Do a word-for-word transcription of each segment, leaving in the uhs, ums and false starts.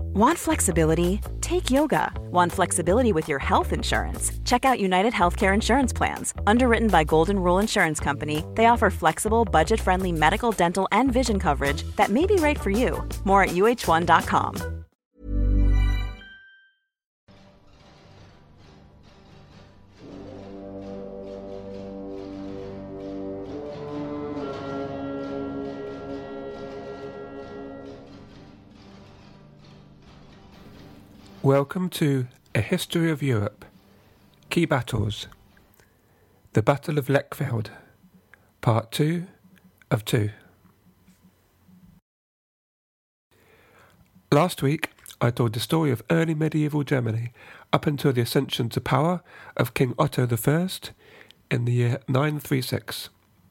Want flexibility? Take yoga. Want flexibility with your health insurance? Check out United Healthcare Insurance Plans. Underwritten by Golden Rule Insurance Company, they offer flexible, budget-friendly medical, dental, and vision coverage that may be right for you. More at U H one dot com. Welcome to A History of Europe. Key Battles. The Battle of Lechfeld. Part two of two. Last week, I told the story of early medieval Germany up until the ascension to power of King Otto the First in the year nine thirty-six.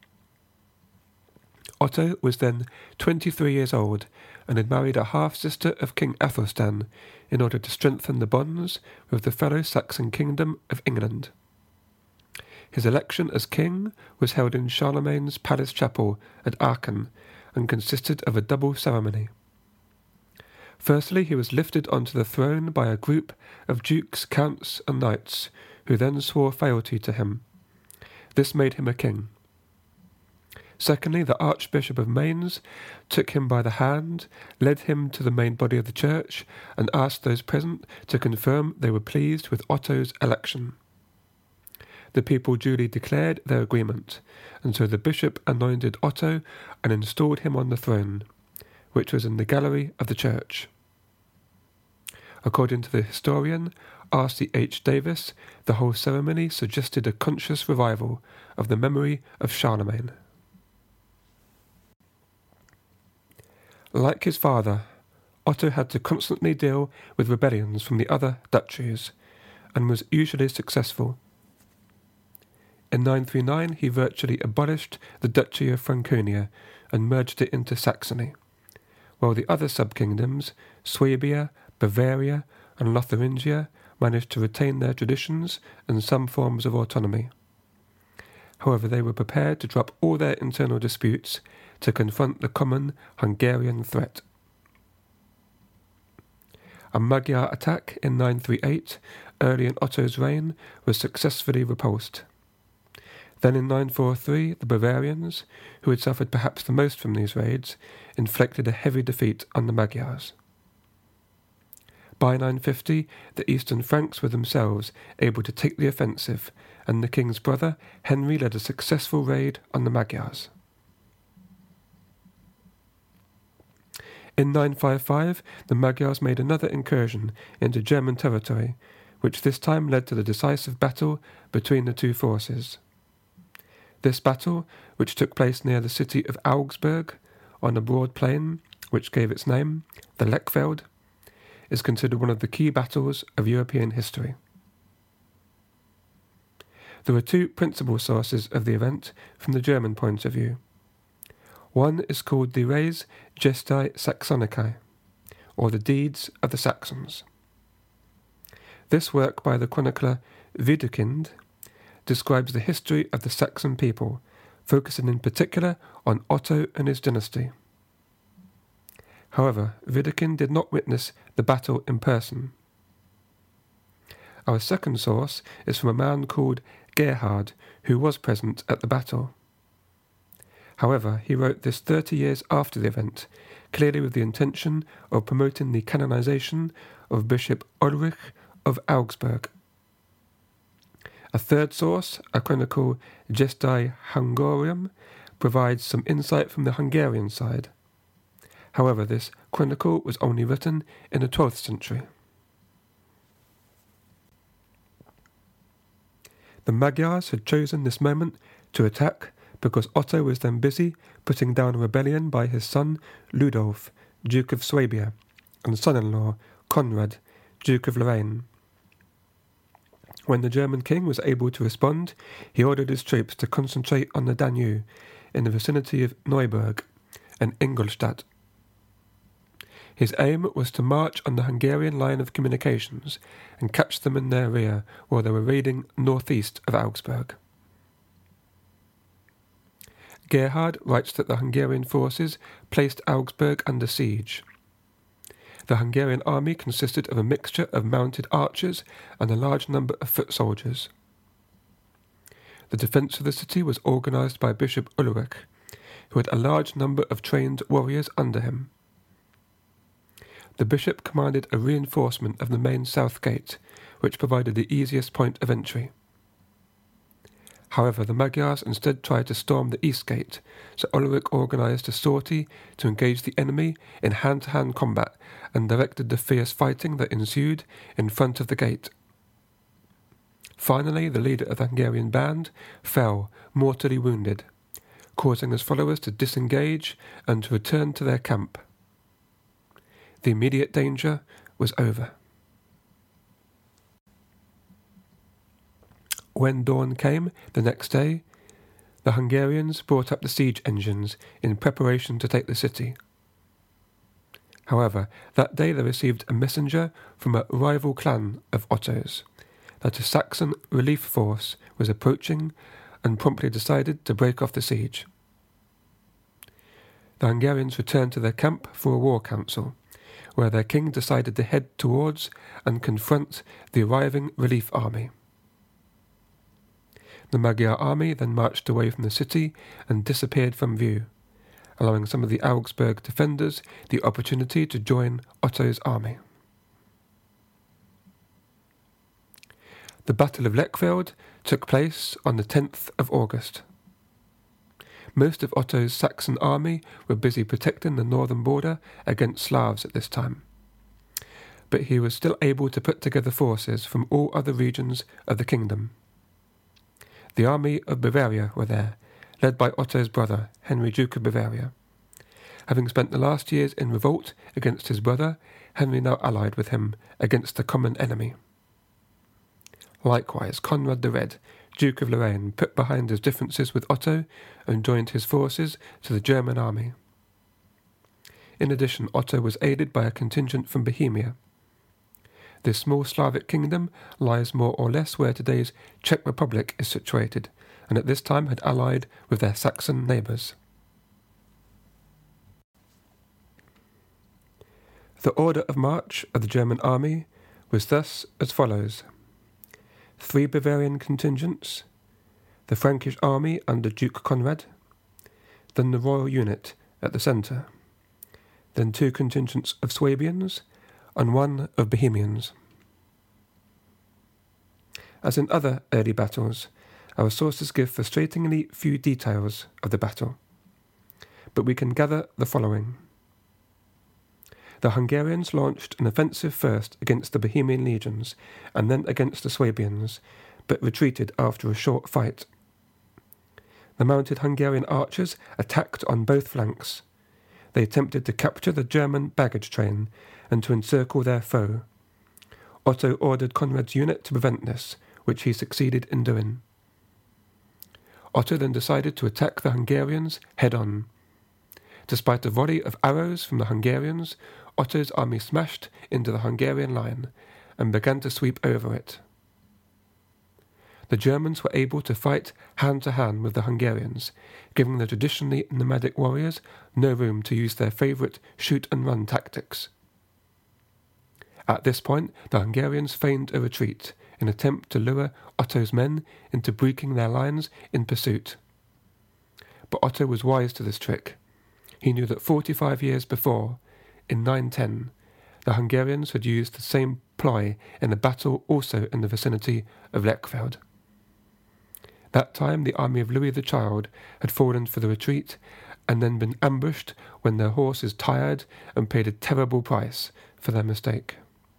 Otto was then twenty-three years old and had married a half-sister of King Athelstan in order to strengthen the bonds with the fellow Saxon kingdom of England. His election as king was held in Charlemagne's palace chapel at Aachen and consisted of a double ceremony. Firstly, he was lifted onto the throne by a group of dukes, counts, and knights, who then swore fealty to him. This made him a king. Secondly, the Archbishop of Mainz took him by the hand, led him to the main body of the church, and asked those present to confirm they were pleased with Otto's election. The people duly declared their agreement, and so the bishop anointed Otto and installed him on the throne, which was in the gallery of the church. According to the historian R C H Davis, the whole ceremony suggested a conscious revival of the memory of Charlemagne. Like his father, Otto had to constantly deal with rebellions from the other duchies, and was usually successful. In nine thirty-nine he virtually abolished the Duchy of Franconia and merged it into Saxony, while the other sub-kingdoms, Swabia, Bavaria, and Lotharingia, managed to retain their traditions and some forms of autonomy. However, they were prepared to drop all their internal disputes to confront the common Hungarian threat. A Magyar attack in nine thirty-eight, early in Otto's reign, was successfully repulsed. Then in nine forty-three, the Bavarians, who had suffered perhaps the most from these raids, inflicted a heavy defeat on the Magyars. By nine fifty, the Eastern Franks were themselves able to take the offensive, and the king's brother, Henry, led a successful raid on the Magyars. In nine fifty-five, the Magyars made another incursion into German territory, which this time led to the decisive battle between the two forces. This battle, which took place near the city of Augsburg, on a broad plain, which gave its name, the Lechfeld, is considered one of the key battles of European history. There are two principal sources of the event from the German point of view. One is called the Res Gestae Saxonicae, or the Deeds of the Saxons. This work by the chronicler Widukind describes the history of the Saxon people, focusing in particular on Otto and his dynasty. However, Widukind did not witness the battle in person. Our second source is from a man called Gerhard, who was present at the battle. However, he wrote this thirty years after the event, clearly with the intention of promoting the canonization of Bishop Ulrich of Augsburg. A third source, a chronicle Gestae Hungarium, provides some insight from the Hungarian side. However, this chronicle was only written in the twelfth century. The Magyars had chosen this moment to attack because Otto was then busy putting down a rebellion by his son Ludolf, Duke of Swabia, and son-in-law Conrad, Duke of Lorraine. When the German king was able to respond, he ordered his troops to concentrate on the Danube, in the vicinity of Neuburg and Ingolstadt. His aim was to march on the Hungarian line of communications and catch them in their rear while they were raiding northeast of Augsburg. Gerhard writes that the Hungarian forces placed Augsburg under siege. The Hungarian army consisted of a mixture of mounted archers and a large number of foot soldiers. The defence of the city was organised by Bishop Ulrich, who had a large number of trained warriors under him. The bishop commanded a reinforcement of the main south gate, which provided the easiest point of entry. However, the Magyars instead tried to storm the east gate, so Ulrich organised a sortie to engage the enemy in hand-to-hand combat and directed the fierce fighting that ensued in front of the gate. Finally, the leader of the Hungarian band fell, mortally wounded, causing his followers to disengage and to return to their camp. The immediate danger was over. When dawn came the next day, the Hungarians brought up the siege engines in preparation to take the city. However, that day they received a messenger from a rival clan of Otto's that a Saxon relief force was approaching and promptly decided to break off the siege. The Hungarians returned to their camp for a war council, where their king decided to head towards and confront the arriving relief army. The Magyar army then marched away from the city and disappeared from view, allowing some of the Augsburg defenders the opportunity to join Otto's army. The Battle of Lechfeld took place on the tenth of August. Most of Otto's Saxon army were busy protecting the northern border against Slavs at this time, but he was still able to put together forces from all other regions of the kingdom. The army of Bavaria were there, led by Otto's brother, Henry, Duke of Bavaria. Having spent the last years in revolt against his brother, Henry now allied with him against the common enemy. Likewise, Conrad the Red, Duke of Lorraine, put behind his differences with Otto and joined his forces to the German army. In addition, Otto was aided by a contingent from Bohemia. This small Slavic kingdom lies more or less where today's Czech Republic is situated, and at this time had allied with their Saxon neighbours. The order of march of the German army was thus as follows: three Bavarian contingents, the Frankish army under Duke Conrad, then the royal unit at the centre, then two contingents of Swabians, and one of Bohemians. As in other early battles, our sources give frustratingly few details of the battle, but we can gather the following. The Hungarians launched an offensive first against the Bohemian legions and then against the Swabians, but retreated after a short fight. The mounted Hungarian archers attacked on both flanks. They attempted to capture the German baggage train and to encircle their foe. Otto ordered Conrad's unit to prevent this, which he succeeded in doing. Otto then decided to attack the Hungarians head-on. Despite a volley of arrows from the Hungarians, Otto's army smashed into the Hungarian line and began to sweep over it. The Germans were able to fight hand-to-hand with the Hungarians, giving the traditionally nomadic warriors no room to use their favourite shoot-and-run tactics. At this point, the Hungarians feigned a retreat in an attempt to lure Otto's men into breaking their lines in pursuit. But Otto was wise to this trick. He knew that forty-five years before, in nine ten, the Hungarians had used the same ploy in a battle also in the vicinity of Lechfeld. That time the army of Louis the Child had fallen for the retreat and then been ambushed when their horses tired and paid a terrible price for their mistake.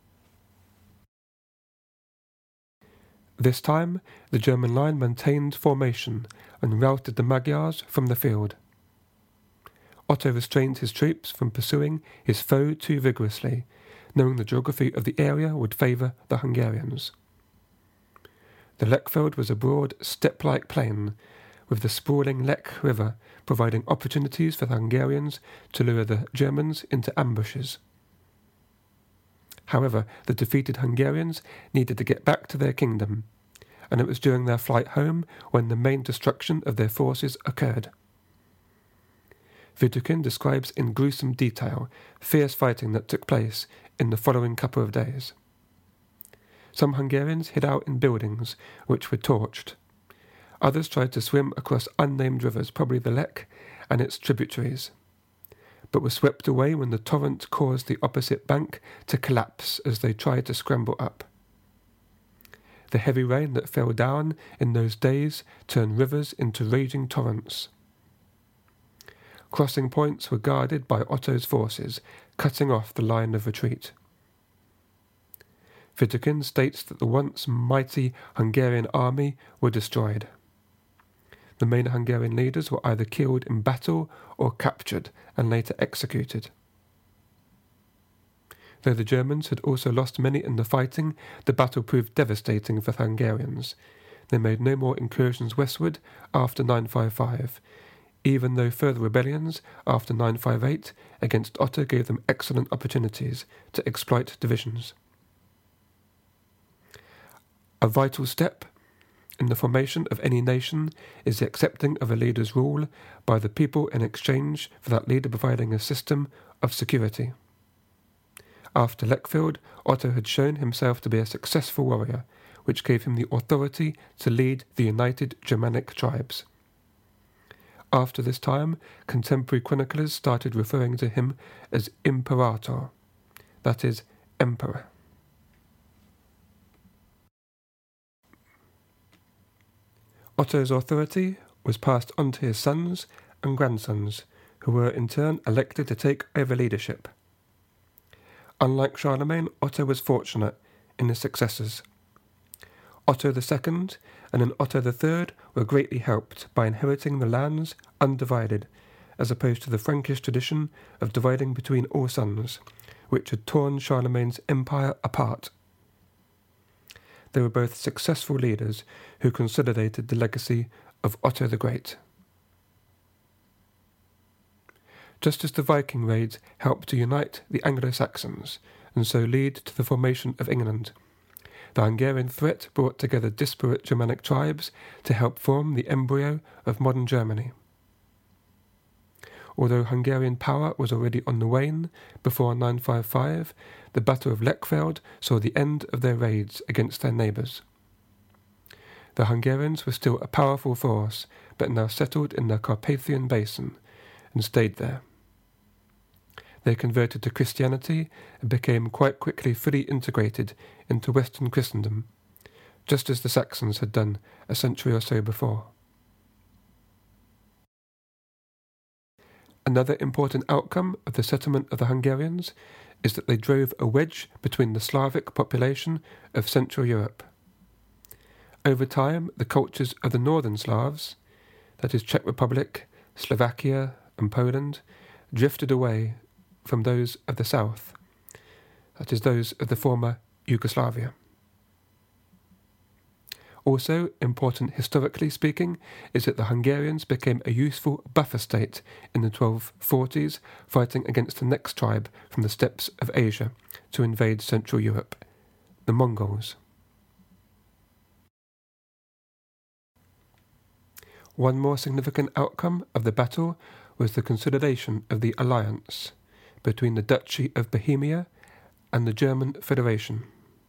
This time the German line maintained formation and routed the Magyars from the field. Otto restrained his troops from pursuing his foe too vigorously, knowing the geography of the area would favour the Hungarians. The Lechfeld was a broad, steppe-like plain, with the sprawling Lech River providing opportunities for the Hungarians to lure the Germans into ambushes. However, the defeated Hungarians needed to get back to their kingdom, and it was during their flight home when the main destruction of their forces occurred. Widukind describes in gruesome detail fierce fighting that took place in the following couple of days. Some Hungarians hid out in buildings which were torched. Others tried to swim across unnamed rivers, probably the Lech and its tributaries, but were swept away when the torrent caused the opposite bank to collapse as they tried to scramble up. The heavy rain that fell down in those days turned rivers into raging torrents. Crossing points were guarded by Otto's forces, cutting off the line of retreat. Wittekind states that the once mighty Hungarian army were destroyed. The main Hungarian leaders were either killed in battle or captured and later executed. Though the Germans had also lost many in the fighting, the battle proved devastating for the Hungarians. They made no more incursions westward after nine fifty-five, even though further rebellions after nine fifty-eight against Otto gave them excellent opportunities to exploit divisions. A vital step in the formation of any nation is the accepting of a leader's rule by the people in exchange for that leader providing a system of security. After Lechfeld, Otto had shown himself to be a successful warrior, which gave him the authority to lead the united Germanic tribes. After this time, contemporary chroniclers started referring to him as Imperator, that is, emperor. Otto's authority was passed on to his sons and grandsons, who were in turn elected to take over leadership. Unlike Charlemagne, Otto was fortunate in his successors. Otto the Second and then Otto the Third were greatly helped by inheriting the lands undivided, as opposed to the Frankish tradition of dividing between all sons, which had torn Charlemagne's empire apart. They were both successful leaders who consolidated the legacy of Otto the Great. Just as the Viking raids helped to unite the Anglo-Saxons and so lead to the formation of England, the Hungarian threat brought together disparate Germanic tribes to help form the embryo of modern Germany. Although Hungarian power was already on the wane before nine fifty-five, the Battle of Lechfeld saw the end of their raids against their neighbours. The Hungarians were still a powerful force, but now settled in the Carpathian Basin and stayed there. They converted to Christianity and became quite quickly fully integrated into Western Christendom, just as the Saxons had done a century or so before. Another important outcome of the settlement of the Hungarians is that they drove a wedge between the Slavic population of Central Europe. Over time, the cultures of the northern Slavs, that is Czech Republic, Slovakia and Poland, drifted away from those of the south, that is those of the former Yugoslavia. Also important historically speaking is that the Hungarians became a useful buffer state in the twelve forties, fighting against the next tribe from the steppes of Asia to invade Central Europe, the Mongols. One more significant outcome of the battle was the consolidation of the alliance between the Duchy of Bohemia and the German Federation.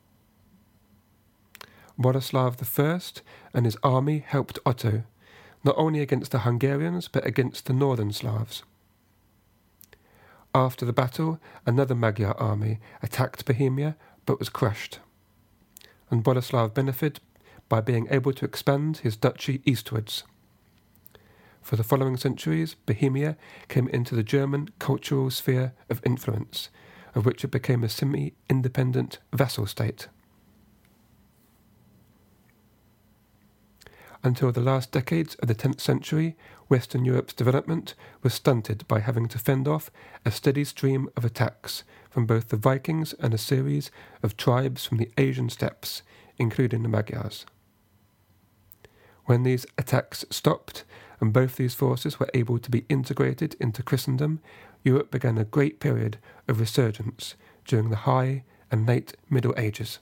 Boleslav the First and his army helped Otto, not only against the Hungarians but against the northern Slavs. After the battle, another Magyar army attacked Bohemia but was crushed, and Boleslav benefited by being able to expand his duchy eastwards. For the following centuries, Bohemia came into the German cultural sphere of influence, of which it became a semi-independent vassal state. Until the last decades of the tenth century, Western Europe's development was stunted by having to fend off a steady stream of attacks from both the Vikings and a series of tribes from the Asian steppes, including the Magyars. When these attacks stopped, and both these forces were able to be integrated into Christendom, Europe began a great period of resurgence during the High and Late Middle Ages.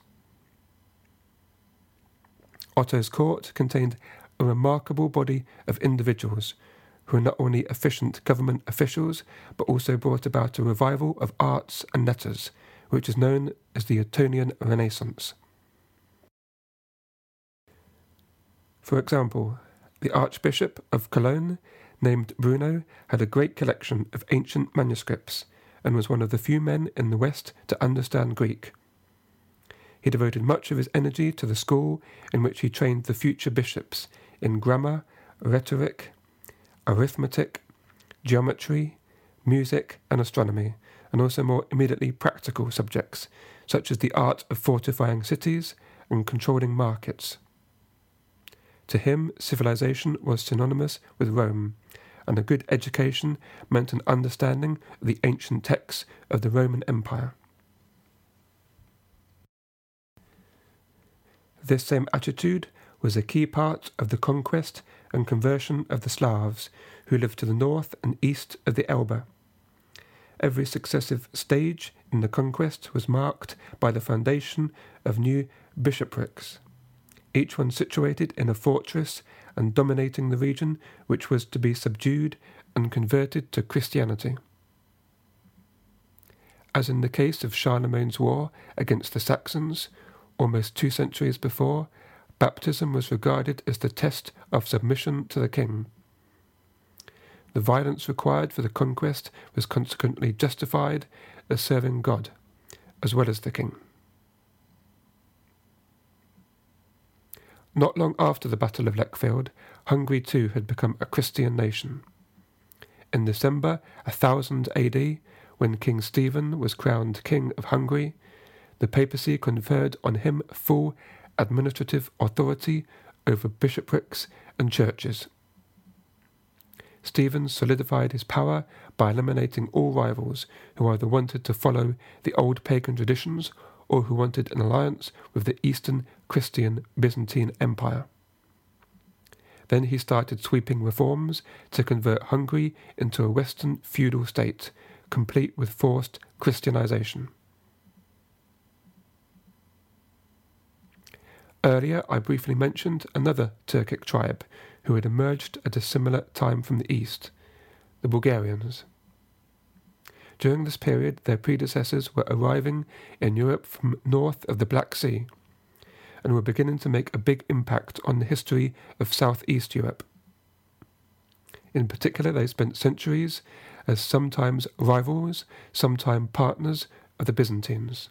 Otto's court contained a remarkable body of individuals who were not only efficient government officials, but also brought about a revival of arts and letters, which is known as the Ottonian Renaissance. For example, the Archbishop of Cologne, named Bruno, had a great collection of ancient manuscripts and was one of the few men in the West to understand Greek. He devoted much of his energy to the school in which he trained the future bishops in grammar, rhetoric, arithmetic, geometry, music, and astronomy, and also more immediately practical subjects, such as the art of fortifying cities and controlling markets. To him, civilization was synonymous with Rome, and a good education meant an understanding of the ancient texts of the Roman Empire. This same attitude was a key part of the conquest and conversion of the Slavs, who lived to the north and east of the Elbe. Every successive stage in the conquest was marked by the foundation of new bishoprics, each one situated in a fortress and dominating the region which was to be subdued and converted to Christianity. As in the case of Charlemagne's war against the Saxons, almost two centuries before, baptism was regarded as the test of submission to the king. The violence required for the conquest was consequently justified as serving God, as well as the king. Not long after the Battle of Lechfeld, Hungary too had become a Christian nation. In December one thousand A D, when King Stephen was crowned King of Hungary, the papacy conferred on him full administrative authority over bishoprics and churches. Stephen solidified his power by eliminating all rivals who either wanted to follow the old pagan traditions or who wanted an alliance with the Eastern Christian Byzantine Empire. Then he started sweeping reforms to convert Hungary into a Western feudal state, complete with forced Christianization. Earlier, I briefly mentioned another Turkic tribe who had emerged at a similar time from the east, the Bulgarians. During this period, their predecessors were arriving in Europe from north of the Black Sea and were beginning to make a big impact on the history of southeast Europe. In particular, they spent centuries as sometimes rivals, sometimes partners of the Byzantines.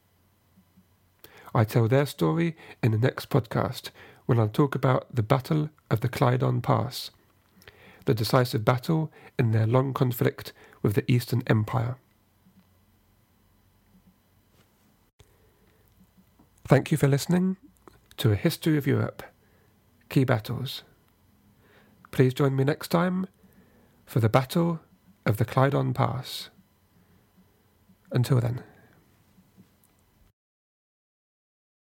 I tell their story in the next podcast when I'll talk about the Battle of the Clydon Pass, the decisive battle in their long conflict with the Eastern Empire. Thank you for listening to A History of Europe, Key Battles. Please join me next time for the Battle of the Clydon Pass. Until then.